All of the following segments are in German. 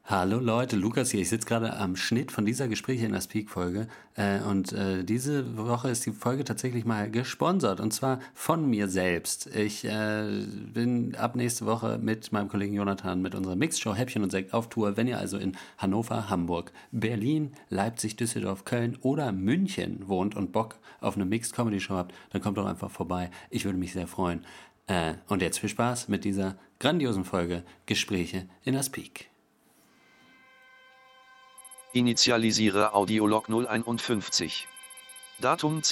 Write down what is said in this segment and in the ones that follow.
Hallo Leute, Lukas hier. Ich sitze gerade am Schnitt von dieser Gespräche in der Speak-Folge und diese Woche ist die Folge tatsächlich mal gesponsert und zwar von mir selbst. Ich bin ab nächste Woche mit meinem Kollegen Jonathan mit unserer Mixshow Häppchen und Sekt auf Tour. Wenn ihr also in Hannover, Hamburg, Berlin, Leipzig, Düsseldorf, Köln oder München wohnt und Bock auf eine Mixed-Comedy-Show habt, dann kommt doch einfach vorbei. Ich würde mich sehr freuen. Und jetzt viel Spaß mit dieser grandiosen Folge Gespräche in der Speak. Initialisiere Audiolog 051. Datum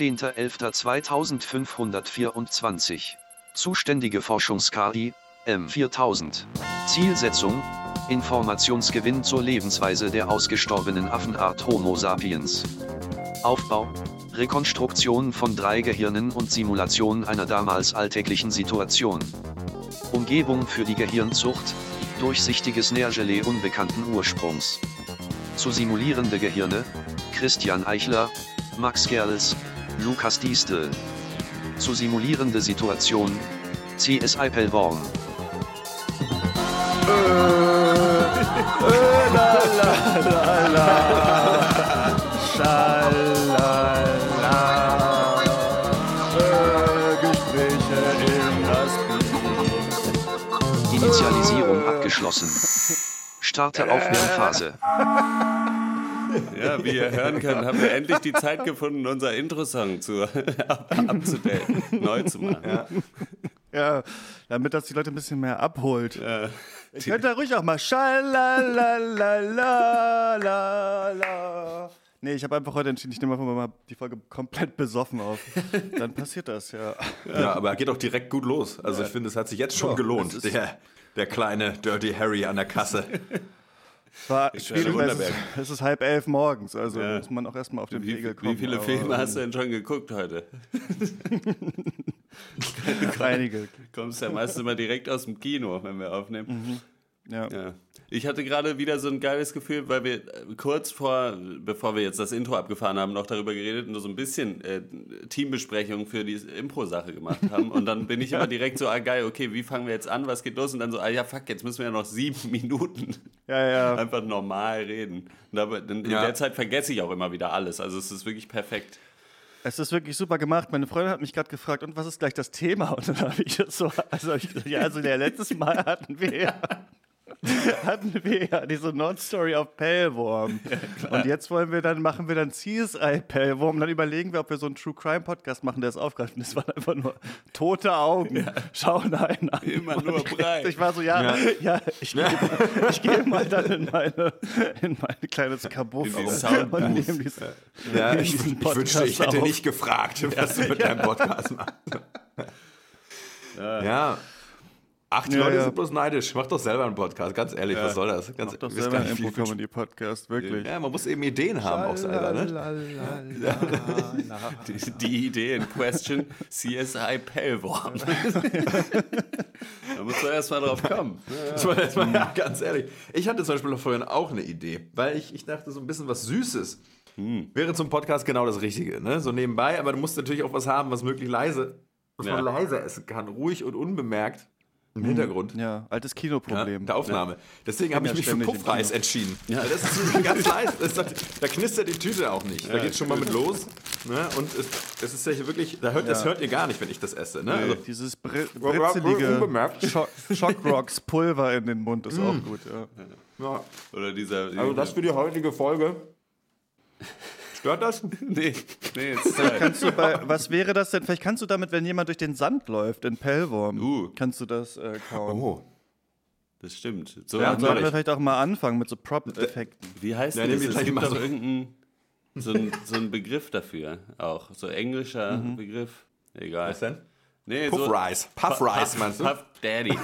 10.11.2524. Zuständige Forschungs-KI, M4000. Zielsetzung: Informationsgewinn zur Lebensweise der ausgestorbenen Affenart Homo sapiens. Aufbau: Rekonstruktion von 3 Gehirnen und Simulation einer damals alltäglichen Situation. Umgebung für die Gehirnzucht: durchsichtiges Nährgelee unbekannten Ursprungs. Zu simulierende Gehirne: Christian Eichler, Max Gerls, Lukas Diestel. Zu simulierende Situation: CSI Pellworm. Gespräche in das Initialisierung abgeschlossen. Starte Aufwärmphase. Ja, wie ihr hören könnt, haben wir endlich die Zeit gefunden, unser Intro-Song abzudaten, neu zu machen. Ja, damit das die Leute ein bisschen mehr abholt. Ja. Ich könnte ruhig auch mal Schalalalala. Nee, ich habe einfach heute entschieden, ich nehme einfach mal die Folge komplett besoffen auf. Dann passiert das, ja. Ja, aber er geht auch direkt gut los. Also ich finde, es hat sich jetzt schon gelohnt, der kleine Dirty Harry an der Kasse. War schwierig, es ist 10:30 morgens, also muss man auch erstmal auf den Pegel kommen. Wie viele Filme hast du denn schon geguckt heute? Einige. Du kommst ja meistens immer direkt aus dem Kino, wenn wir aufnehmen. Mhm. Ja. Ich hatte gerade wieder so ein geiles Gefühl, weil wir kurz bevor wir jetzt das Intro abgefahren haben, noch darüber geredet und so ein bisschen Teambesprechung für die Impro-Sache gemacht haben. Und dann bin ich immer direkt so, geil, okay, wie fangen wir jetzt an, was geht los? Und dann so, ja fuck, jetzt müssen wir ja noch 7 Minuten einfach normal reden. Und in der Zeit vergesse ich auch immer wieder alles. Also es ist wirklich perfekt. Es ist wirklich super gemacht. Meine Freundin hat mich gerade gefragt, und was ist gleich das Thema? Und dann habe ich das so, letztes Mal hatten wir ja diese Nord-Story auf Pellworm. Ja, und jetzt machen wir dann CSI Pellworm. Dann überlegen wir, ob wir so einen True-Crime-Podcast machen, der es aufgreift. Und das waren einfach nur tote Augen. Ja. Schauen einen an. Immer nur breit. Ich war so, ich gehe mal dann in meine kleines Kabuff. Ich wünschte, ich hätte nicht gefragt, was du mit deinem Podcast machst. Ja. Ach, die Leute sind bloß neidisch. Mach doch selber einen Podcast, ganz ehrlich, was soll das? Mach doch selber einen Impro-Comedy-Podcast, wirklich. Ja, man muss eben Ideen haben auch selber, ne? Die Idee in question, CSI Pellworm. Da musst du erst mal drauf kommen. Ja, ganz ehrlich. Ich hatte zum Beispiel vorhin auch eine Idee, weil ich dachte, so ein bisschen was Süßes wäre zum Podcast genau das Richtige, ne? So nebenbei, aber du musst natürlich auch was haben, was möglich man leise essen kann, ruhig und unbemerkt. Im Hintergrund. Ja, altes Kinoproblem. Der Aufnahme. Deswegen habe ich mich für Puffreis entschieden. Ja. Das ist ganz leise. Da knistert die Tüte auch nicht. Da geht es schon mal mit los. Ne? Und es ist ja hier wirklich, das hört ihr gar nicht, wenn ich das esse. Ne? Also, dieses britzelige Schockrocks Pulver in den Mund ist auch gut. Ja. Oder also das für die heutige Folge. Stört das? Nee. Was wäre das denn? Vielleicht kannst du damit, wenn jemand durch den Sand läuft in Pellworm, kannst du das kauen. Oh. Das stimmt. So sollten wir vielleicht auch mal anfangen mit so Prop-Effekten. Wie heißt das? Es gibt doch irgendeinen so ein Begriff dafür auch. So englischer Begriff. Egal. Was denn? Nee, Puff-Rice. Puff-Rice meinst du? Puff Daddy.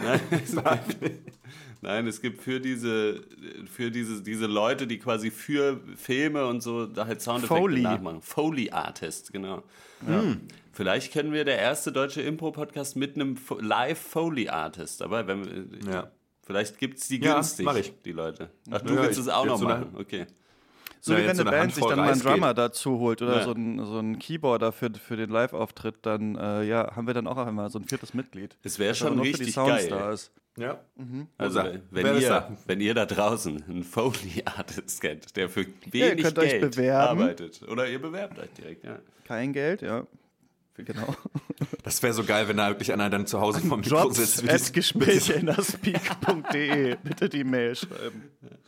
Nein, es gibt für diese Leute, die quasi für Filme und so da halt Soundeffekte nachmachen. Foley Artist, genau. Ja. Vielleicht können wir der erste deutsche Impro-Podcast mit einem Live-Foley Artist. Aber vielleicht gibt es die günstig, mach ich. die Leute. Ach, du willst es auch noch machen? Okay. So wie jetzt wenn so eine eine Band sich Handvoll dann mal einen Reis geht. Drummer dazu holt oder Ja. so einen Keyboarder für den Live-Auftritt, dann haben wir dann auch einmal so ein 4. Mitglied. Es wäre das aber schon nur für die richtig Sounds geil. da ist. Ja. Also, Wer wenn ist da? ihr da draußen einen Foley-Artist kennt, der für ihr wenig könnt euch Geld bewerben. arbeitet. Oder ihr bewerbt euch direkt, ja. Kein Geld, ja. Genau. Das wäre so geil, wenn da wirklich einer dann zu Hause vom Mikro sitzt. wie die- Jobs@gespräche.speak.de. Bitte die Mail schreiben.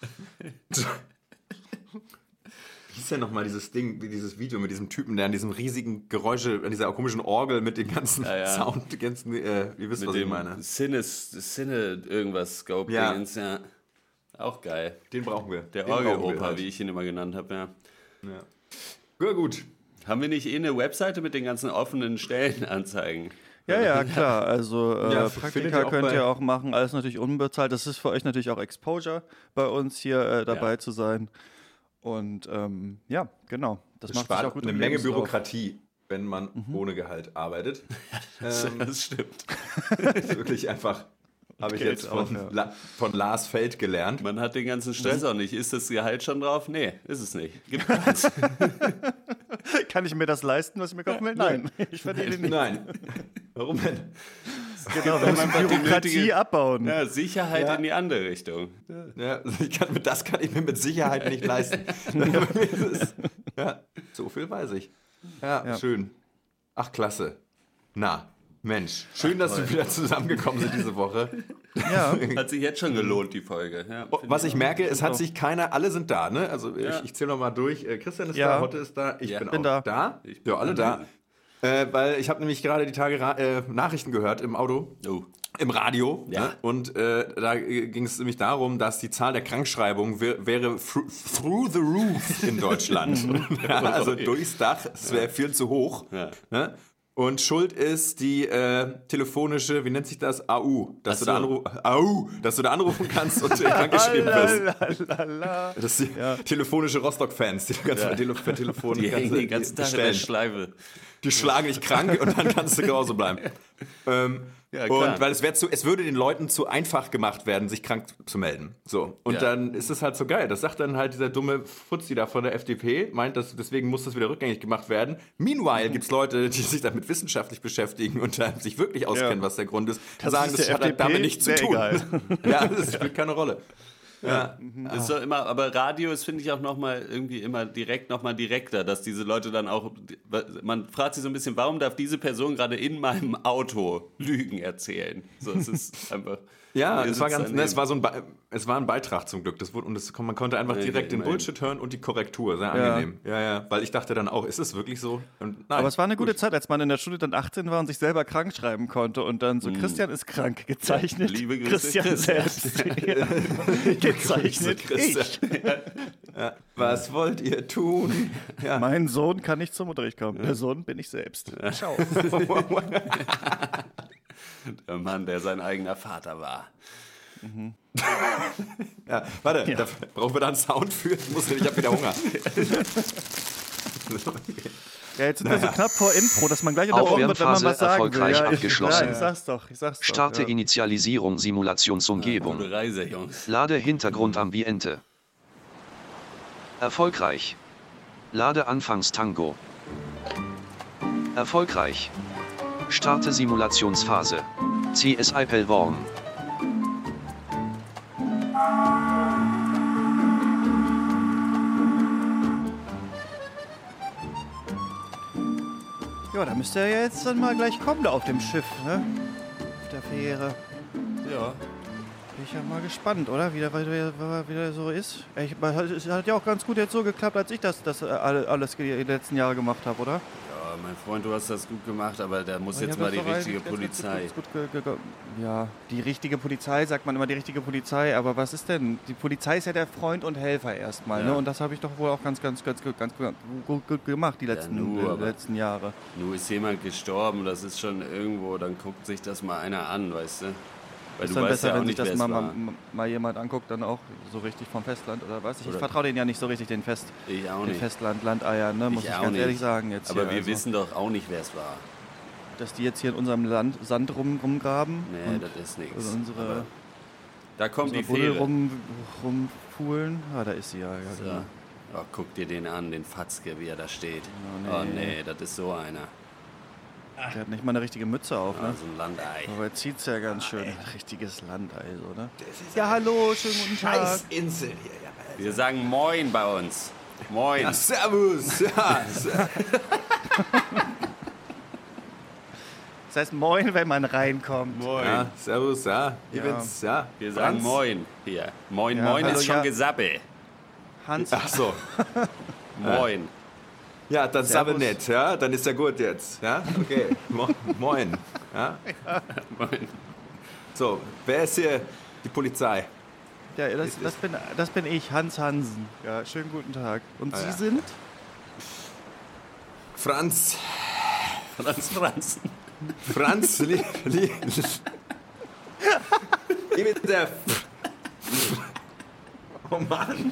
Wie ist denn nochmal dieses Ding, wie dieses Video mit diesem Typen, der an diesem riesigen Geräusche, an dieser komischen Orgel mit dem ganzen Ja. Sound, die ganzen, ihr wisst, Mit was ich dem meine. Sinne irgendwas Scope Ja. Dingens, ja. Auch geil. Den brauchen wir. Der Den brauchen wir Orgeloper, halt. wie ich ihn immer genannt habe, ja. Ja. Ja, gut. Haben wir nicht eine Webseite mit den ganzen offenen Stellenanzeigen? Ja, klar. Also Ja, findet Praktika ihr auch könnt bei- ihr auch machen, alles natürlich unbezahlt. Das ist für euch natürlich auch Exposure, bei uns hier dabei Ja. zu sein. Und genau. Das Das macht sich spart auch gut eine im Menge Lebenslauf. Bürokratie, wenn man ohne Gehalt arbeitet. Das stimmt. Ist wirklich einfach, habe ich Geld jetzt auch, von, ja. von Lars Feld gelernt. Man hat den ganzen Stress auch nicht. Ist das Gehalt schon drauf? Nee, ist es nicht. Gibt keins. Kann ich mir das leisten, was ich mir kaufen will? Nein. Ich verdiene nicht. Nein. Warum denn? Genau, wir müssen einfach die Bürokratie nötige- abbauen. Ja, Sicherheit Ja. in die andere Richtung. Ja, das kann ich mir mit Sicherheit nicht leisten. Ja, so viel weiß ich. Ja, schön. Ach, klasse. Na, Mensch, schön, dass wir wieder zusammengekommen sind diese Woche. Ja. Hat sich jetzt schon gelohnt, die Folge. Ja, Was ich merke, es hat sich keiner, alle sind da, ne? Also ich zähle nochmal durch. Christian ist Ja. da, Hotte ist da, ich bin bin auch da. da. Ich bin Ja, alle da. Weil ich habe nämlich gerade die Tage Nachrichten gehört im Auto. Oh. Im Radio. Ja. Ne? Und da ging es nämlich darum, dass die Zahl der Krankschreibungen wäre through the roof in Deutschland. Ja, also durchs Dach. Es wäre viel zu hoch. Ja. Ne? Und schuld ist die telefonische, wie nennt sich das? AU. Dass, Ach du, so. da dass du da anrufen kannst und krankgeschrieben wirst. Lalalala. Das sind die telefonische Rostock-Fans, die ganz per Telefon Die hängen den ganzen Tag in der bestellen. Schleife. Die schlagen dich krank und dann kannst du zu Hause bleiben. Ja, klar. Und weil es würde den Leuten zu einfach gemacht werden, sich krank zu melden. So. Und Ja. dann ist es halt so geil. Das sagt dann halt dieser dumme Fuzzi da von der FDP, meint, dass deswegen muss das wieder rückgängig gemacht werden. Meanwhile gibt es Leute, die sich damit wissenschaftlich beschäftigen und dann sich wirklich auskennen, was der Grund ist, Das sagen, ist das der hat halt FDP damit nichts zu sehr tun. egal. Ja, das spielt keine Rolle. Ja. Ist doch immer, aber Radio ist, finde ich, auch nochmal irgendwie immer nochmal direkter, dass diese Leute dann auch, man fragt sich so ein bisschen, warum darf diese Person gerade in meinem Auto Lügen erzählen? So, es ist einfach. Ja, ihr es war sitzt ganz, daneben. es war ein Beitrag zum Glück. Man konnte einfach Okay, direkt den immerhin. Bullshit hören und die Korrektur. Sehr angenehm. Ja, weil ich dachte dann auch, ist es wirklich so? Und nein, Aber es war eine gute Zeit, als man in der Schule dann 18 war und sich selber krank schreiben konnte und dann so Christian ist krank gezeichnet. Ja, liebe Grüße, Christian Christian. selbst. gezeichnet ich. Was wollt ihr tun? Ja. Mein Sohn kann nicht zum Unterricht kommen. Der Sohn bin ich selbst. Ciao. Der Mann, der sein eigener Vater war. Ja, warte, da brauchen wir da einen Sound für? Ich habe wieder Hunger. Ja, jetzt sind wir so knapp vor Intro, dass man gleich unterbrochen wird, wenn man Aufwärmphase was sagen will. erfolgreich Ja, abgeschlossen. ich sag's doch. Starte ja. Initialisierung Simulationsumgebung. Gute Reise, Jungs. Lade Hintergrundambiente. Erfolgreich. Lade Anfangstango. Erfolgreich. Starte Simulationsphase. CSI Pellworm. Ja, da müsste er ja jetzt dann mal gleich kommen, da auf dem Schiff, ne? Auf der Fähre. Ja. Bin ich ja mal gespannt, oder? Wie der so ist. Es hat ja auch ganz gut jetzt so geklappt, als ich das alles die letzten Jahre gemacht habe, oder? Ja, mein Freund, du hast das gut gemacht, aber da muss jetzt Ich mal hab die das doch richtige eigentlich Polizei. ganz gut ja, die richtige Polizei, sagt man immer die richtige Polizei, aber was ist denn? Die Polizei ist ja der Freund und Helfer erstmal, Ja. ne? Und das habe ich doch wohl auch ganz gut gemacht die letzten Jahre. Nur ist jemand gestorben, das ist schon irgendwo, dann guckt sich das mal einer an, weißt du? Weil Ist du dann weißt besser, ja auch wenn sich nicht, wer das es mal, war. mal jemand anguckt, dann auch so richtig vom Festland oder was? Ich Oder- vertraue denen ja nicht so richtig, den Ich auch nicht. Festland-Landeiern, ne? Muss ich auch ganz nicht. ehrlich sagen jetzt. Aber hier. wir Also, wissen doch auch nicht, wer es war. dass die jetzt hier in unserem Land Sand rumgraben. Nee, und das ist nichts. also unsere Da kommt die Buddel Fähre. rumfuhlen. Ah, da ist sie ja. So. Genau. Oh, guck dir den an, den Fatzke, wie er da steht. Oh nee, das ist so einer. Der hat nicht mal eine richtige Mütze auf, ne? So ein Landei. Aber er zieht's ja ganz schön. Richtiges Landei, oder? Ja, hallo, schönen guten Tag. Scheißinsel hier. Ja. Wir sagen Moin bei uns. Moin. Ja, servus. Ja. Das heißt Moin, wenn man reinkommt. Moin. Ja, servus, ja. Ich Ja. bin's, ja. Wir sagen Franz. Moin hier. Moin, Ja, Moin hallo, ist schon ja. Gesabbel. Hans, Ach so. Moin. Ja, dann Servus. aber nett, ja. Dann ist ja gut jetzt. Ja, okay. Moin. Ja. Moin. So, wer ist hier die Polizei? ja, das bin ich, Hans Hansen. Ja, schönen guten Tag. Und Sie ja. sind? Franz. Franz. Franz. Ich bin der. Oh Mann.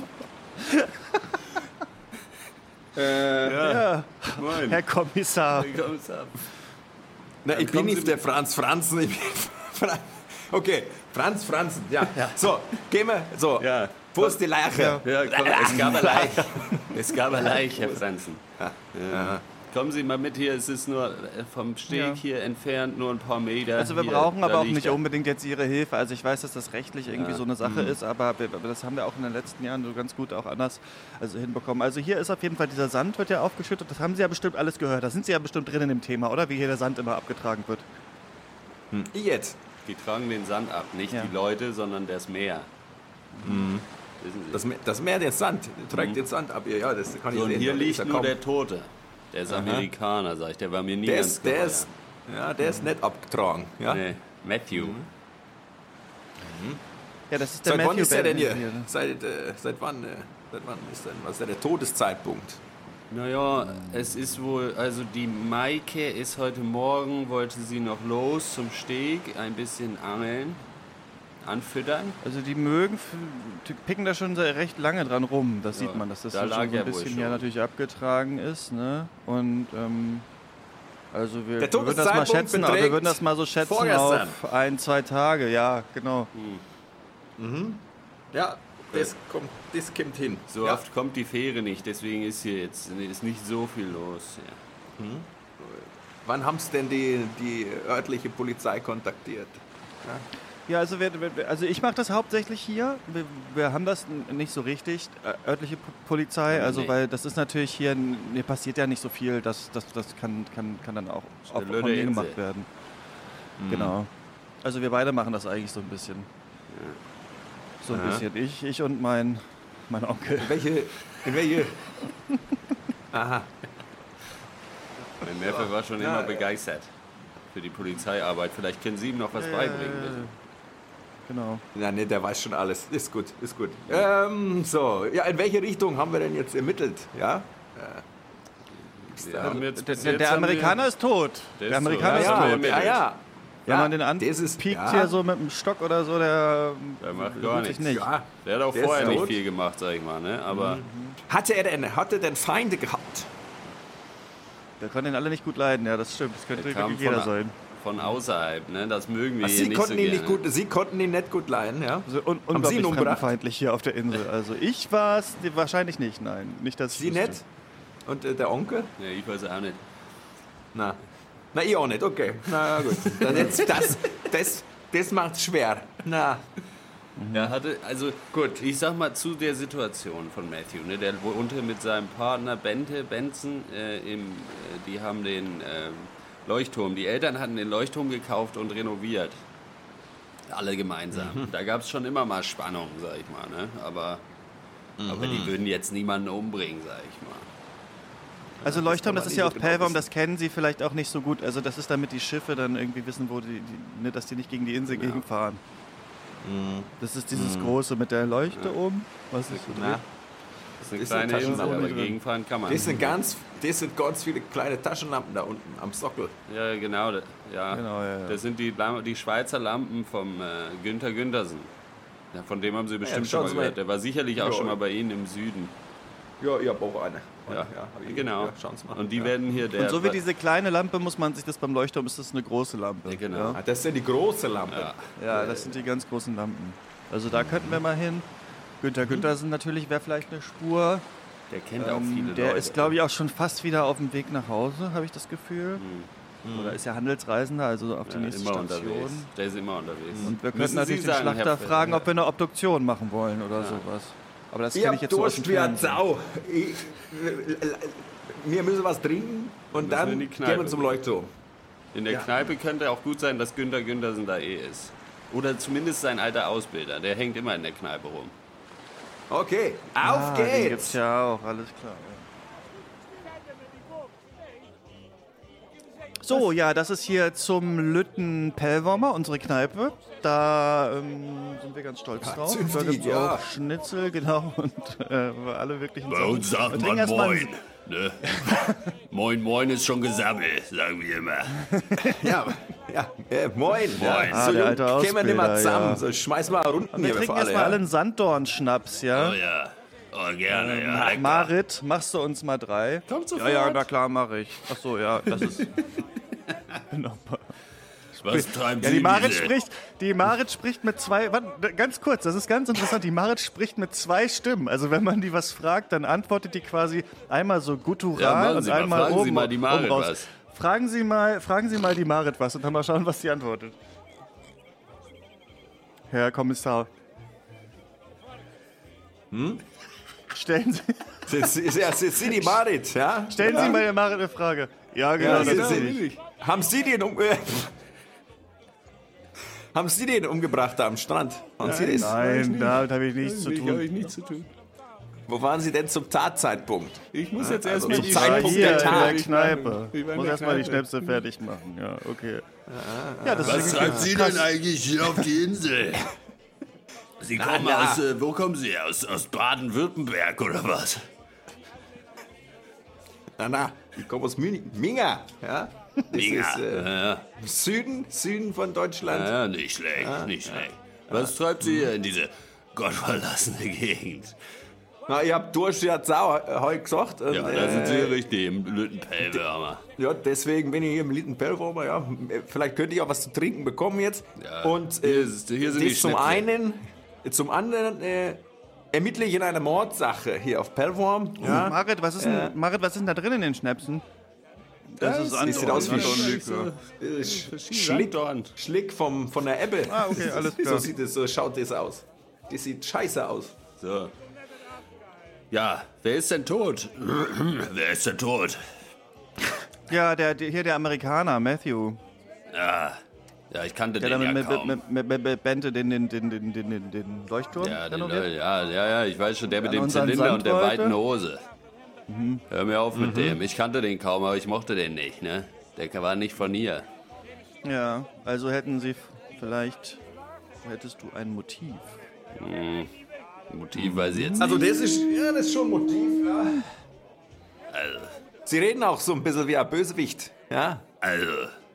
Ja, Moin. Herr Kommissar. Na, ich bin kommen Sie nicht der Franz Franzen. Ich bin okay, Franz Franzen, ja. So, gehen wir. So, Ja. wo ist die Leiche? Ja, komm, es gab eine Leiche. Es gab eine Leiche, Herr Franzen. Ja. Kommen Sie mal mit hier, es ist nur vom Steg Ja. hier entfernt, nur ein paar Meter. Also wir Hier, brauchen da aber auch liegt nicht er. unbedingt jetzt Ihre Hilfe. Also ich weiß, dass das rechtlich irgendwie so eine Sache ist, aber das haben wir auch in den letzten Jahren so ganz gut auch anders hinbekommen. Also hier ist auf jeden Fall dieser Sand, wird ja aufgeschüttet. Das haben Sie ja bestimmt alles gehört. Da sind Sie ja bestimmt drin in dem Thema, oder? Wie hier der Sand immer abgetragen wird. Ich jetzt. Die tragen den Sand ab, nicht Ja. die Leute, sondern das Meer. Wissen Sie? Das Meer, der Sand, trägt den Sand ab. Ja, das kann ich So, und sehen. hier Da ist liegt er nur kaum- der Tote. Der ist Amerikaner, sag ich. Der war mir nie Der ganz ist, der geheuer. ist, ja, der ist nicht abgetragen. Ja. Nee, Matthew. Ja, das ist der Seit wann Matthew ist er denn Benton hier? Seit wann ist denn, was ist denn der Todeszeitpunkt? Naja, es ist wohl, also die Maike ist heute Morgen, wollte sie noch los zum Steg, ein bisschen angeln, anfüttern. Also die die picken da schon sehr recht lange dran rum. Das sieht man, dass das da so lag schon so er ein wohl bisschen schon. ja natürlich abgetragen ist. Ne? Und also wir Der würden das mal Todeszeitpunkt schätzen, aber wir beträgt würden das mal so schätzen vorgestern. auf 1-2 Tage. Ja, genau. Ja, das kommt hin. So ja. oft kommt die Fähre nicht, deswegen ist hier jetzt ist nicht so viel los. Ja. Wann haben Sie denn die örtliche Polizei kontaktiert? Ja, also, also ich mache das hauptsächlich hier. Wir haben das nicht so richtig, örtliche Polizei, also Nee. weil das ist natürlich hier, hier passiert ja nicht so viel, das kann dann auch eine von blöde mir Insel. gemacht werden. Genau. Also wir beide machen das eigentlich so ein bisschen. So ein bisschen. Ich und mein Onkel. In welche? Aha. Mein Neffe war schon immer begeistert für die Polizeiarbeit. Vielleicht können Sie ihm noch was beibringen. Genau. Ja, nee, der weiß schon alles. Ist gut, ist gut. So, ja, in welche Richtung haben wir denn jetzt ermittelt? Ja? Wir haben jetzt bis jetzt Der haben wir- Amerikaner ist tot. Der Der ist Amerikaner tot. ist Ja, tot. ja. ja. Wenn man den das ist- anpiekt ja. hier so mit dem Stock oder so, der macht gar rührt sich nichts. nicht. Ja. Der hat auch Der ist vorher nicht tot. viel gemacht, sag ich mal. Ne? Aber Hatte er denn Feinde gehabt? Wir können ihn alle nicht gut leiden, ja, das stimmt. Das könnte der kam wirklich jeder sein. von außerhalb. Ne? Das mögen wir Ach, hier Sie nicht konnten so ihn gerne. nicht gut, Sie konnten ihn nicht gut leiden, ja? Also Haben Sie unglaublich ihn umgebracht? fremdenfeindlich hier auf der Insel. Also ich war es wahrscheinlich nicht, nein. Nicht, dass ich Sie wüsste. nicht? Und der Onkel? Ja, ich weiß auch nicht. Na, ich auch nicht, okay. Na gut. Das macht's schwer. Na, Er hatte, also gut, ich sag mal zu der Situation von Matthew, ne, der wohnte mit seinem Partner Benson, die haben den Leuchtturm, die Eltern hatten den Leuchtturm gekauft und renoviert. Alle gemeinsam. Da gab es schon immer mal Spannung, sag ich mal, ne? Aber die würden jetzt niemanden umbringen, sag ich mal. Also Leuchtturm, das man ist ja nicht auf so genau Pelvorm, wissen. das kennen Sie vielleicht auch nicht so gut. Also das ist damit die Schiffe dann irgendwie wissen, wo ne, dass die nicht gegen die Insel gegenfahren. Das ist dieses große mit der Leuchte oben. Was ist na. Das ist eine Ist kleine eine Insel, Taschenlampe aber drin. gegenfahren kann man. Das sind ganz viele kleine Taschenlampen da unten am Sockel. Ja, genau. Ja. Genau, ja. Das sind die Schweizer Lampen vom Günther Güntersen. Ja, von dem haben Sie bestimmt schon schauen mal Sie mal. gehört. Der war sicherlich auch Ja. schon mal bei Ihnen im Süden. Ja, ich hab auch eine. Ja, hab ich. genau. Ja, schauen Sie mal. Und die ja. werden hier Und so wie diese kleine Lampe muss man sich das beim Leuchtturm, ist das eine große Lampe. Ja, genau. Ah, das sind die große Lampe. Ja. Ja, das sind die ganz großen Lampen. Also da könnten wir mal hin. Günther Güntersen natürlich wäre vielleicht eine Spur. Der kennt auch viele Der Leute. ist, glaube ich, auch schon fast wieder auf dem Weg nach Hause, habe ich das Gefühl. Oder ist ja Handelsreisender, also auf die nächste immer Station. unterwegs. Der ist immer unterwegs. Und wir Müssen könnten natürlich Sie den sagen, Schlachter Herr fragen, ob wir eine Obduktion machen wollen oder sowas. Aber das kenne ich jetzt nur aus dem Durst wie ein Fernsehen. Sau. Wir müssen was trinken und Müssen dann in die gehen Kneipe wir zum Leuchtturm. In der Kneipe könnte auch gut sein, dass Günther Günthersen da ist. Oder zumindest sein alter Ausbilder. Der hängt immer in der Kneipe rum. Okay, auf Den gibt's geht's. ja auch, alles klar. Ja. So, ja, das ist hier zum Lütten Pellwormer, unsere Kneipe. Da sind wir ganz stolz drauf. Da zünftig, gibt's ja. auch Schnitzel, genau, und alle wirklichen Bei uns sagt Wir trinken man erst mal Moin. Ne? Moin, Moin ist schon gesammelt, sagen wir immer. Ja, moin. Moin. Ja, so der jung alte kämen wir nicht mal Ausbilder, zusammen. ja. So, schmeiß mal Runden Wir hier trinken für alle. erstmal alle Ja. einen Sanddorn-Schnaps, ja? Oh ja. Oh, gerne, ja. Lecker. Marit, machst du uns mal 3? Kommt sofort. Ja, na klar, mache ich. Ach so, ja, das ist... Was treibt Ja, Sie die Marit spricht mit 2, warte, ganz kurz, das ist ganz interessant, die Marit spricht mit 2 Stimmen. Also wenn man die was fragt, dann antwortet die quasi einmal so Ja, guttural machen und Sie mal, einmal fragen oben, Sie mal die Marit oben raus. was. Fragen Sie mal die Marit was und dann mal schauen, was sie antwortet. Herr Kommissar. Stellen Sind Sie die Marit, ja? Sie mal der Marit eine Frage. Ja, genau, Ja, das sind ist Sie. sie. Haben Sie den umgebracht da am Strand? Haben Sie das? Nein, damit habe ich nichts zu Habe tun. ich nichts zu tun. Wo waren Sie denn zum Tatzeitpunkt? Ich muss jetzt erst Also mal zum die Zeitpunkt Hier der in Tat. der Kneipe. Ich war in Muss der erstmal die Kneipe. Schnäpse fertig machen. Ja, okay. Ja, das Was ist treibt Sie denn eigentlich hier auf die Insel? Sie kommen na. aus, wo kommen Sie her? Aus Baden-Württemberg oder was? Na, ich komme aus Minga, ja? Das Minga. ist Ja, Süden von Deutschland. ja, nicht schlecht, nicht schlecht. Was treibt Sie hier in diese gottverlassene Gegend? Na, ich hab Durst, ja heute gesagt. Und, Ja, da sind Sie richtig im Lüttenpellwärmer. ja, deswegen bin ich hier im Littenpellwurmer, ja. Vielleicht könnte ich auch was zu trinken bekommen jetzt. Ja, Und hier sind die das zum Schnäpse. einen, zum anderen ermittle ich in einer Mordsache hier auf Pellworm. Ja. Marit, was ist denn da drin in den Schnäpsen? Das ist Das sieht aus wie Sanddorn. Schlick von der Ebbe. Ah, okay, alles klar. So schaut das aus. Das sieht scheiße aus. So. Ja, wer ist denn tot? Wer ist denn tot? Ja, hier der Amerikaner, Matthew. Ja, ich kannte Der den da ja kaum. mit Bente den Leuchtturm Ja, renoviert. ja, ich weiß schon, der mit An dem unseren Zylinder und der Sand wollte. weiten Hose. Hör mir auf mit dem. Ich kannte den kaum, aber ich mochte den nicht, ne? Der war nicht von hier. Ja, also hättest du ein Motiv. Motiv weiß ich jetzt Also nicht. das ist schon ein Motiv, ja. Also, Sie reden auch so ein bisschen wie ein Bösewicht, ja. also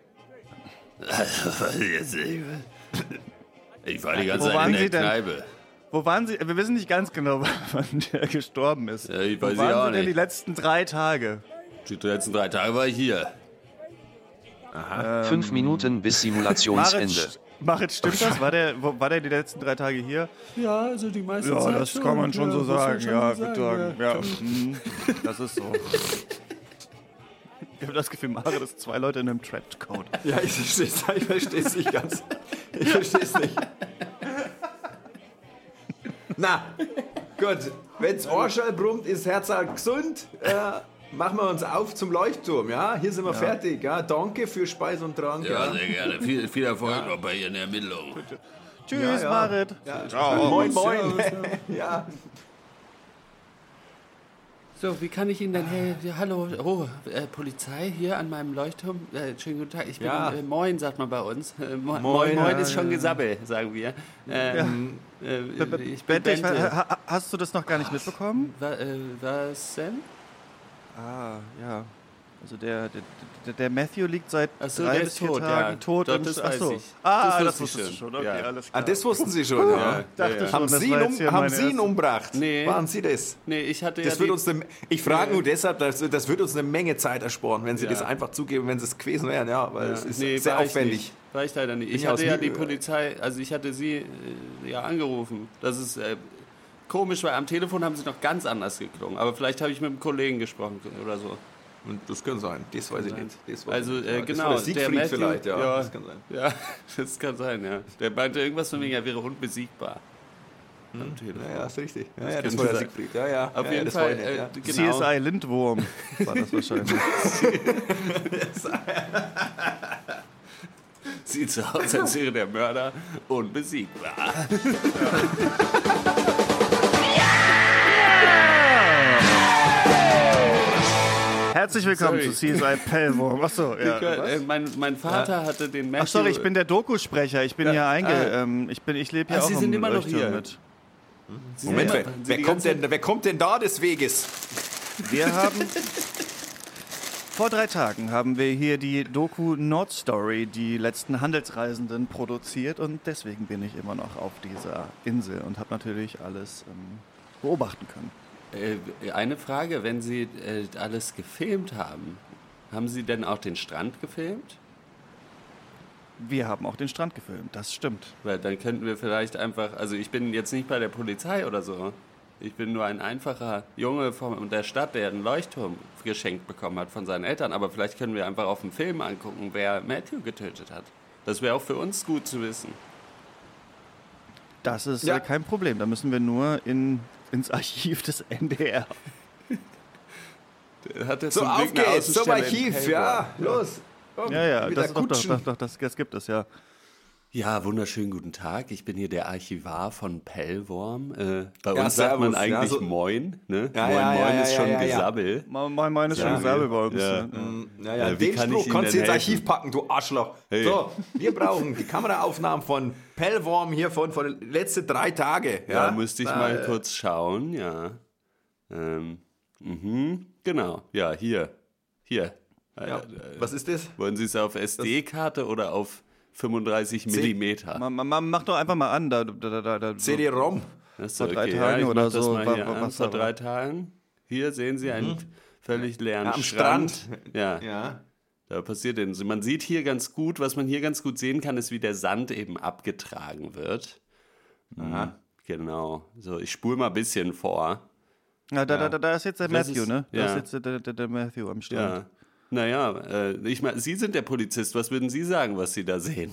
weiß ich jetzt nicht. Ich war die ganze Wo Zeit waren in der Sie denn? Kneipe. Wo waren Sie? Wir wissen nicht ganz genau, wann der gestorben ist. Ja, ich Wo weiß waren auch Sie denn nicht. die letzten 3 Tage? Die letzten 3 Tage war ich hier. 5 Minuten bis Simulationsende. Marit, stimmt das? War der die letzten 3 Tage hier? Ja, also die meiste Ja, Zeit das schon. kann man schon so muss man sagen. schon Ja, so würde sagen. Ja. Das ist so. Ich habe das Gefühl, Marit ist 2 Leute in einem Trenchcoat. Ja, ich verstehe es nicht ganz. Ich verstehe es nicht. Na, gut. Wenn's Ohrschall brummt, ist Herz auch gesund. Machen wir uns auf zum Leuchtturm, ja? Hier sind wir fertig, ja? Danke für Speis und Trank. Ja, sehr gerne. Viel Erfolg noch bei Ihren Ermittlungen. Tschüss, ja. Marit. Moin, moin. Ja. So, wie kann ich Ihnen denn helfen? Ja, hallo, Polizei hier an meinem Leuchtturm. Schönen guten Tag. Ich bin Ja. Moin, sagt man bei uns. Moin, Moin, moin ja, ist schon Gesabbel, sagen wir. Ich bin Bente. Hast du das noch gar nicht mitbekommen? Was denn? Ah, ja. Also der Matthew liegt seit Ach so, 3 der bis ist 4 tot, Tagen ja. tot. Doch, und- das ach weiß so. ich. Ah, Das das wusste ich wusstest du schon. schon. Okay, Ja. alles Ah, klar. das wussten Sie schon, ja. dachte schon, Haben das Sie war ihn, jetzt hier haben meine Sie ihn erste- umgebracht? Nee. Waren Sie das? Nee, ich hatte Das ja wird die, uns ich frage nur deshalb, das wird uns eine Menge Zeit ersparen, wenn Sie Ja. das einfach zugeben, wenn Sie es gewesen wären, ja, weil es ist nee, sehr war ich aufwendig. nicht. War ich leider nicht. Ich ja hatte aus ja Lü- die Polizei, also ich hatte sie ja angerufen, dass es komisch, weil am Telefon haben sie noch ganz anders geklungen. Aber vielleicht habe ich mit einem Kollegen gesprochen oder so. Und das kann sein, das weiß ich nicht. Also, das genau, war der Siegfried Matthew, vielleicht, ja, das kann sein. Ja, das kann sein, ja. Der meinte irgendwas von wegen, er wäre unbesiegbar. Am Telefon. Ja, ist richtig. Das Das könnte war der sein. Siegfried. Ja. Auf jeden das Fall, war nett, ja. genau. CSI Lindwurm war das wahrscheinlich. Sieht so aus, als wäre der Mörder unbesiegbar. Herzlich willkommen Sorry. zu CSI Pellwurm. Achso, ja. Mein Vater hatte den Matthew... Ach sorry, ich bin der Dokusprecher. Ich bin hier ich lebe hier auch Sie sind immer noch hier. mit. Moment, wer kommt denn da des Weges? Wir haben vor 3 Tagen haben wir hier die Doku Nord Story, die letzten Handelsreisenden, produziert und deswegen bin ich immer noch auf dieser Insel und habe natürlich alles beobachten können. Eine Frage, wenn Sie alles gefilmt haben Sie denn auch den Strand gefilmt? Wir haben auch den Strand gefilmt, das stimmt. Weil dann könnten wir vielleicht einfach, also ich bin jetzt nicht bei der Polizei oder so. Ich bin nur ein einfacher Junge von der Stadt, der einen Leuchtturm geschenkt bekommen hat von seinen Eltern. Aber vielleicht können wir einfach auf dem Film angucken, wer Matthew getötet hat. Das wäre auch für uns gut zu wissen. Das ist kein Problem, da müssen wir nur ins Archiv des NDR. Hat er So, zum Glück auf eine geht's, zum Außenstelle in Archiv, Pellworm. ja, los. Komm, Ja, wieder das, Kutschen. das gibt es, ja. Ja, wunderschönen guten Tag. Ich bin hier der Archivar von Pellworm. Bei Ja, uns sagt man servus, eigentlich ja, so- Moin. Ne? Ja, Moin, ja, Moin ja, ist ja, schon ja, ja. Meine Gesabbel. ist schon Sagen Gesabbel wir. bei uns. Ja. Ja, Wie den kann ich Spruch Ihnen kannst du denn ins helfen? Archiv packen, du Arschloch. Hey. So, wir brauchen die Kameraaufnahmen von Pellworm hier von den letzten 3 Tage. Ja, müsste ich mal kurz schauen, ja. Genau, ja, hier. Ja, was ist das? Wollen Sie es auf SD-Karte oder auf 35 Millimeter? Mach doch einfach mal an. Da, CD-ROM. Achso, vor 3 okay, Tagen ich oder mach das so, mal hier an. was Vor da 3 Tagen. Hier sehen Sie einen völlig leeren Ja, am Strand. Strand. Ja, Ja. da passiert denn. Man sieht hier ganz gut, was man hier ganz gut sehen kann, ist, wie der Sand eben abgetragen wird. Aha. Genau. So, ich spule mal ein bisschen vor. Ja, da ist jetzt der Das Matthew, ist- ne? Da ja. ist jetzt der Matthew am Strand. Ja. Naja, ich meine, Sie sind der Polizist. Was würden Sie sagen, was Sie da sehen?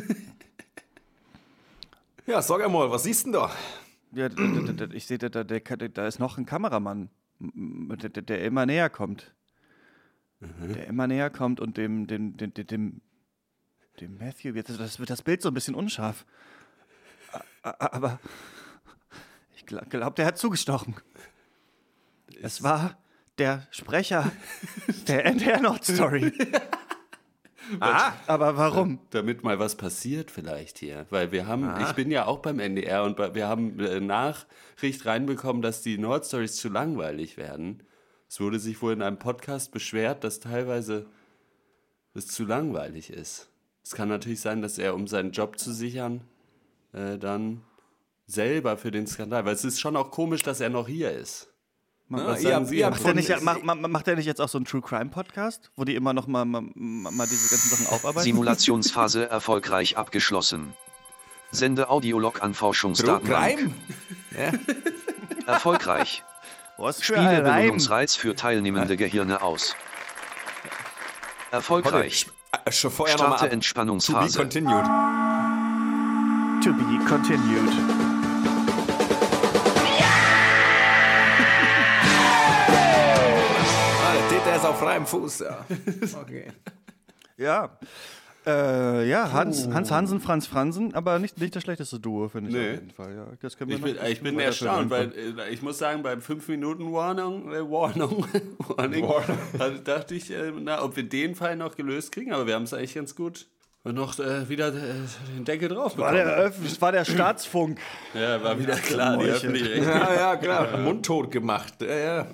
Ja, sag einmal, was siehst du denn da? Ja, ich sehe, da ist noch ein Kameramann, der immer näher kommt. Der immer näher kommt und dem Matthew, jetzt wird das Bild so ein bisschen unscharf. Aber ich glaube, der hat zugestochen. Es war der Sprecher der NDR Nord Story. Aha. Aber warum? Damit mal was passiert vielleicht hier. Weil wir haben, ich bin ja auch beim NDR und wir haben Nachricht reinbekommen, dass die Nordstories zu langweilig werden. Es wurde sich wohl in einem Podcast beschwert, dass teilweise es zu langweilig ist. Es kann natürlich sein, dass er, um seinen Job zu sichern, dann selber für den Skandal, weil es ist schon auch komisch, dass er noch hier ist. Was sagen Sie? ihr Macht der nicht jetzt auch so einen True Crime Podcast, wo die immer noch mal diese ganzen Sachen aufarbeiten? Simulationsphase erfolgreich abgeschlossen. Sende Audiolog an True Forschungsdatenbank. Crime? Erfolgreich. Was für Spiele ein Reim. Belohnungsreiz für teilnehmende Gehirne aus. Erfolgreich. Schon vorher nochmal Starte ab. To be Entspannungsphase. continued. To be continued. Der ist auf freiem Fuß, ja. Okay. Ja. Hans Hansen, Franz Fransen, aber nicht das schlechteste Duo, finde ich Nee. auf jeden Fall. Ja, das können wir Ich bin noch erstaunt, weiterführen. weil ich muss sagen, beim 5-Minuten-Warning, dachte ich, ob wir den Fall noch gelöst kriegen, aber wir haben es eigentlich ganz gut noch wieder den Deckel drauf bekommen. war der Staatsfunk. Ja, war wieder klar, die Mäuche. öffentlich-rechtlichen. Ja, klar. Mundtot gemacht. Ja.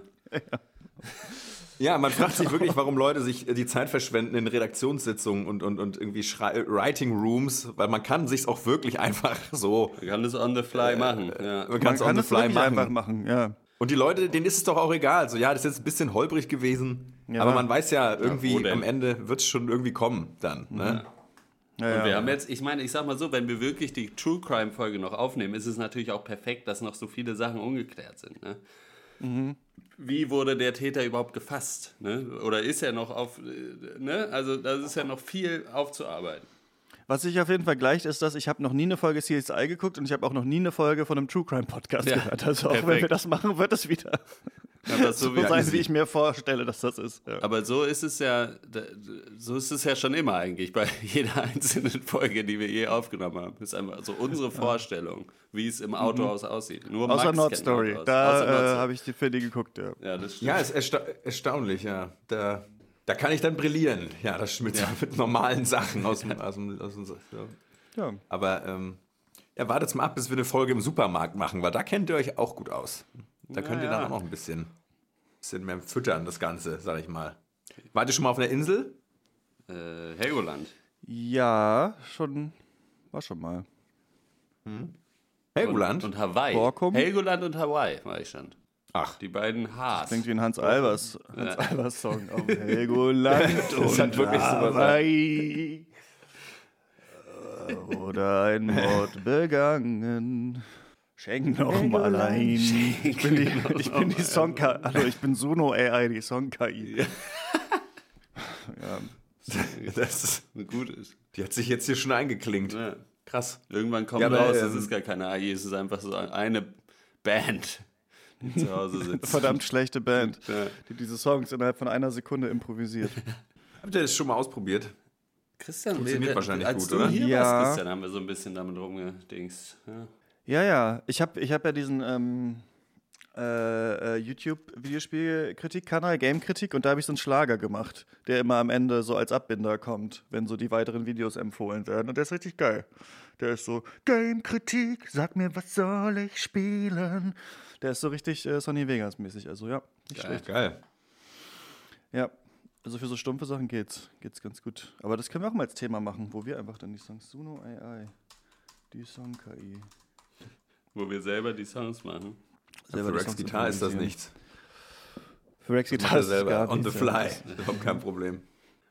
Ja, man fragt sich wirklich, warum Leute sich die Zeit verschwenden in Redaktionssitzungen und irgendwie Writing Rooms, weil man kann sich's auch wirklich einfach so. Man kann das on the fly machen. Ja. Man Man es on kann the das fly wirklich einfach machen. machen, ja. Und die Leute, denen ist es doch auch egal. So, ja, das ist jetzt ein bisschen holprig gewesen, Ja. aber man weiß ja, wo irgendwie denn? am Ende wird's schon irgendwie kommen dann. Ne? Und wir haben jetzt, ich meine, ich sag mal so, wenn wir wirklich die True Crime Folge noch aufnehmen, ist es natürlich auch perfekt, dass noch so viele Sachen ungeklärt sind. Ne? Wie wurde der Täter überhaupt gefasst? Ne? Oder ist er noch auf, ne? Also da ist ja noch viel aufzuarbeiten. Was sich auf jeden Fall gleicht, ist, dass ich habe noch nie eine Folge CSI geguckt und ich habe auch noch nie eine Folge von einem True Crime Podcast gehört. Also auch wenn wir das machen, wird es wieder so sein, wie ich mir vorstelle, dass das ist. Ja. Aber so ist es ja schon immer eigentlich bei jeder einzelnen Folge, die wir je aufgenommen haben. Das ist einfach so unsere Vorstellung, wie es im Autohaus aussieht. Nur Außer Max Nord kennt Story, Autohaus. da habe ich die Filme geguckt. Ja, das stimmt. Ja, ist erstaunlich, ja. Da kann ich dann brillieren. Ja, das mit normalen Sachen aus dem Ja. Aber wartet mal ab, bis wir eine Folge im Supermarkt machen, weil da kennt ihr euch auch gut aus. Da könnt ihr dann auch noch ein bisschen mehr füttern, das Ganze, sag ich mal. Wart ihr schon mal auf einer Insel? Helgoland. Ja, war schon mal. Helgoland? Und Hawaii. Borkum? Helgoland und Hawaii war ich schon. Ach, Die beiden Hs. Klingt wie ein Hans Albers Song auf Helgoland und hat wirklich so was. Hawaii. Oder ein Mord begangen. Schenk noch mal ein. Ich bin die Song-KI. Also ich bin Suno AI, die Song-KI. Ja. das ist gut. Die hat sich jetzt hier schon eingeklinkt. Ja. Krass. Irgendwann kommt raus, es ist gar keine AI, es ist einfach so eine Band, die zu Hause sitzt. Verdammt schlechte Band, die diese Songs innerhalb von einer Sekunde improvisiert. Habt ihr das schon mal ausprobiert? Christian, funktioniert wahrscheinlich als gut, du oder? hier Ja. warst, Christian, haben wir so ein bisschen damit rumgedingst. Ja. Ja. Ich hab ja diesen YouTube-Videospielkritik-Kanal, Game-Kritik, und da habe ich so einen Schlager gemacht, der immer am Ende so als Abbinder kommt, wenn so die weiteren Videos empfohlen werden. Und der ist richtig geil. Der ist so, Game-Kritik, sag mir, was soll ich spielen? Der ist so richtig Sonny Vegas-mäßig, also ja, nicht schlecht. Geil. Ja, also für so stumpfe Sachen geht's ganz gut. Aber das können wir auch mal als Thema machen, wo wir einfach dann die Songs Suno AI, die Song-KI. Wo wir selber die Songs machen. Selber Für die Rex Songs Guitar ist das improvisieren. nichts. Für Rex Guitar ist das selber, gar on the nichts, fly. ja. Überhaupt kein Problem.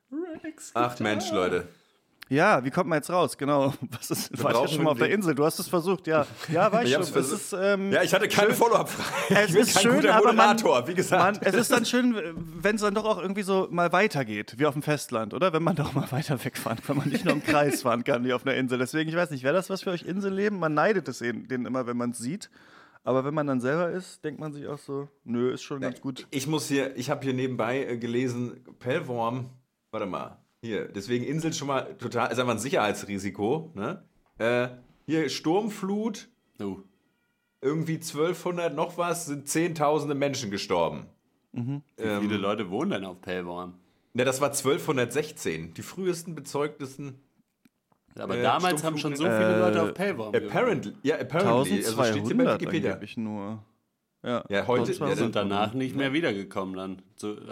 Ach Mensch, Leute. Ja, wie kommt man jetzt raus? Genau. Was ist? War ich ja schon mal auf der Insel? Du hast es versucht, ja. Ja, war ich schon. Es ist, Ja, ich hatte keine Follow-up-Frage. es ist schön, aber wie gesagt. es ist dann schön, wenn es dann doch auch irgendwie so mal weitergeht, wie auf dem Festland, oder? Wenn man doch mal weiter wegfahren kann, wenn man nicht nur im Kreis fahren kann, wie auf einer Insel. Deswegen, ich weiß nicht, wäre das was für euch Inselleben? Man neidet es denen immer, wenn man es sieht. Aber wenn man dann selber ist, denkt man sich auch so, nö, ist schon ganz gut. Ich habe hier nebenbei gelesen, Pellworm, warte mal, hier, deswegen Insel schon mal total, ist einfach ein Sicherheitsrisiko, ne? Hier Sturmflut, irgendwie 1200 noch was, sind zehntausende Menschen gestorben. Wie viele Leute wohnen denn auf Pellworm? Ne, das war 1216, die frühesten bezeugtesten. Aber damals haben schon so viele Leute auf Pellworm gewohnt. Apparently, also steht hier bei 1200 Wikipedia. angeblich nur. Ja, heute, 1200. Sind danach nicht mehr wiedergekommen dann.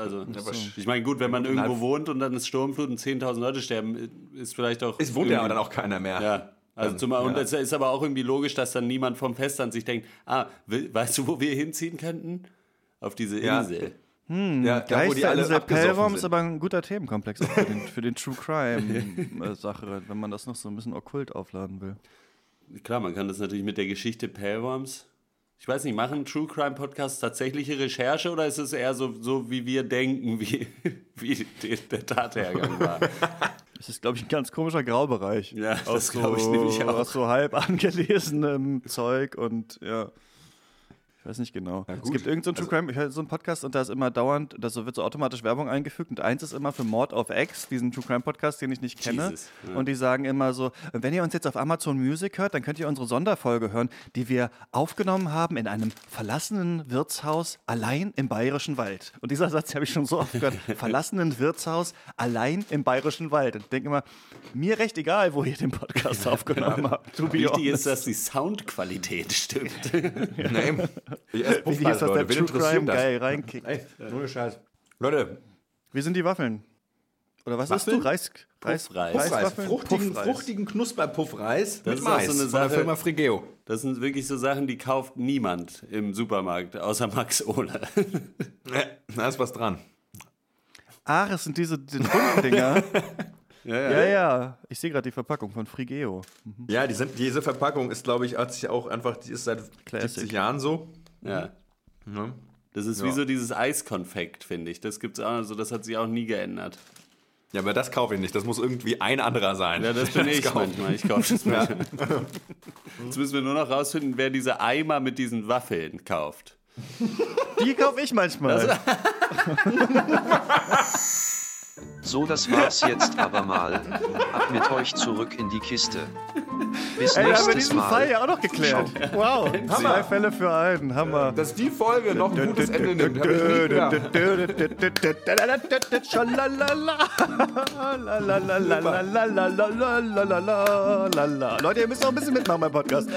Ich meine, gut, wenn man irgendwo wohnt und dann ist Sturmflut und 10.000 Leute sterben, ist vielleicht auch... Es wohnt ja aber dann auch keiner mehr. Ja, also und es ist aber auch irgendwie logisch, dass dann niemand vom Festland sich denkt, weißt du, wo wir hinziehen könnten? Auf diese Insel. Ja, da, wo die alle Geisterinsel abgesoffen Pellworm sind. ist aber ein guter Themenkomplex auch für den True Crime-Sache, wenn man das noch so ein bisschen okkult aufladen will. Klar, man kann das natürlich mit der Geschichte Pellworms. Ich weiß nicht, machen True Crime Podcasts tatsächliche Recherche oder ist es eher so wie wir denken, wie der Tathergang war? Das ist, glaube ich, ein ganz komischer Graubereich. Ja, aus das glaube ich nämlich auch. Aus so halb angelesenem Zeug und ja. Ich weiß nicht genau. Es gibt irgendeinen True Crime, ich höre so einen Podcast und da ist immer dauernd, wird so automatisch Werbung eingefügt und eins ist immer für Mord auf X, diesen True Crime Podcast, den ich nicht kenne. Jesus, ja. Und die sagen immer so, wenn ihr uns jetzt auf Amazon Music hört, dann könnt ihr unsere Sonderfolge hören, die wir aufgenommen haben in einem verlassenen Wirtshaus allein im Bayerischen Wald. Und dieser Satz habe ich schon so oft gehört, verlassenen Wirtshaus allein im Bayerischen Wald. Und ich denke immer, mir recht egal, wo ihr den Podcast aufgenommen habt. Wichtig ist, dass die Soundqualität stimmt. Nee. Ich esse Wie ist das Leute. der Wen True interessiert Crime das? geil reinkickt. Ey, ohne Scheiß. Leute, Wie sind die Waffeln? Oder was isst du? Puffreis. Reiswaffeln? fruchtigen Knusperpuffreis mit ist auch Mais so eine von der Sache. Firma Frigeo. Das sind wirklich so Sachen, die kauft niemand im Supermarkt, außer Max Ohler. Da ist was dran. Das sind diese bunten Dinger. Ja. Ich sehe gerade die Verpackung von Frigeo. Ja, diese Verpackung ist, glaube ich, die ist seit Classic. 70 Jahren so. Ja. Ne? Das ist wie so dieses Eiskonfekt, finde ich. Das gibt's auch, also das hat sich auch nie geändert. Ja, aber das kaufe ich nicht. Das muss irgendwie ein anderer sein. Ja, das bin ich manchmal. Ich kaufe das manchmal. Jetzt müssen wir nur noch rausfinden, wer diese Eimer mit diesen Waffeln kauft. Die kaufe ich manchmal. So, das war's jetzt aber mal. Ab mit euch zurück in die Kiste. Bis Ey, da haben wir nächstes diesen Fall Mal. ja auch noch geklärt. Wow, 2 Fälle für einen. Hammer. Dass die Folge noch ein gutes Ende nimmt, habe ich nicht gedacht. Leute, ihr müsst auch ein bisschen mitmachen beim Podcast.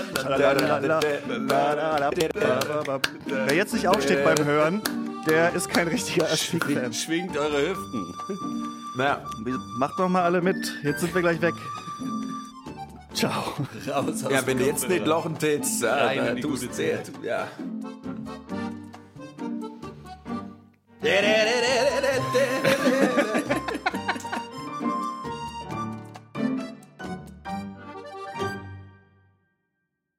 Wer jetzt nicht aufsteht beim Hören, der ist kein richtiger Aspik-Fan. Schwingt eure Hüften. Naja, Macht doch mal alle mit. Jetzt sind wir gleich weg. Ciao. Raus aus ja, wenn du dem jetzt nicht Kopfhörer. lachen tätst, Rein in dann die tust gute du Zeit. ja.